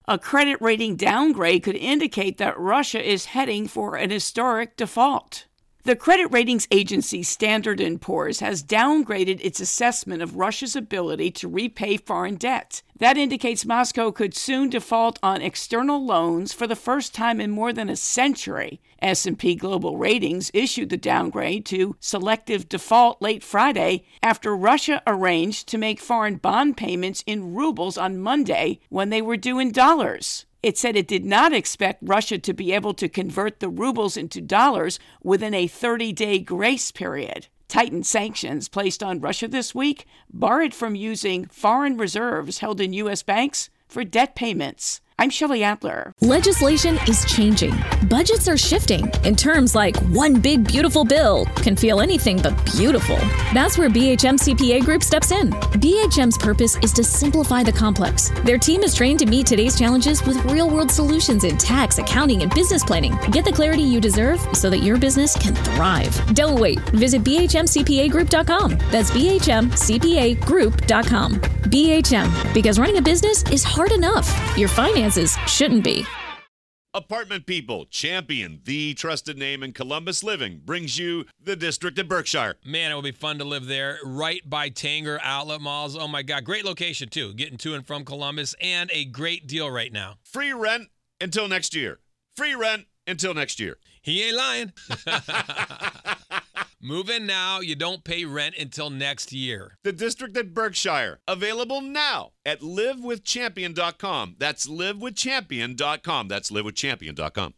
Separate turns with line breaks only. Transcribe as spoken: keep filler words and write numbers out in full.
A credit rating downgrade could indicate that Russia is heading for an historic default. The credit ratings agency Standard and Poor's has downgraded its assessment of Russia's ability to repay foreign debt. That indicates Moscow could soon default on external loans for the first time in more than a century. S and P Global Ratings issued the downgrade to selective default late Friday after Russia arranged to make foreign bond payments in rubles on Monday when they were due in dollars. It said it did not expect Russia to be able to convert the rubles into dollars within a thirty-day grace period. Tightened sanctions placed on Russia this week barred from using foreign reserves held in U S banks for debt payments. I'm Shelley Adler.
Legislation is changing. Budgets are shifting. And terms like one big beautiful bill can feel anything but beautiful. That's where B H M C P A Group steps in. B H M's purpose is to simplify the complex. Their team is trained to meet today's challenges with real-world solutions in tax, accounting, and business planning. Get the clarity you deserve so that your business can thrive. Don't wait. Visit B H M C P A group dot com. That's B H M C P A group dot com. B H M, because running a business is hard enough. Your finances shouldn't be.
Apartment People, champion, the trusted name in Columbus living, brings you the District at Berkshire.
Man, it will be fun to live there, right by Tanger Outlet Malls. Oh my God, great location too, getting to and from Columbus, and a great deal right now.
Free rent until next year. Free rent until next year.
He ain't lying. Move in now. You don't pay rent until next year.
The District at Berkshire. Available now at live with champion dot com. That's live with champion dot com. That's live with champion dot com.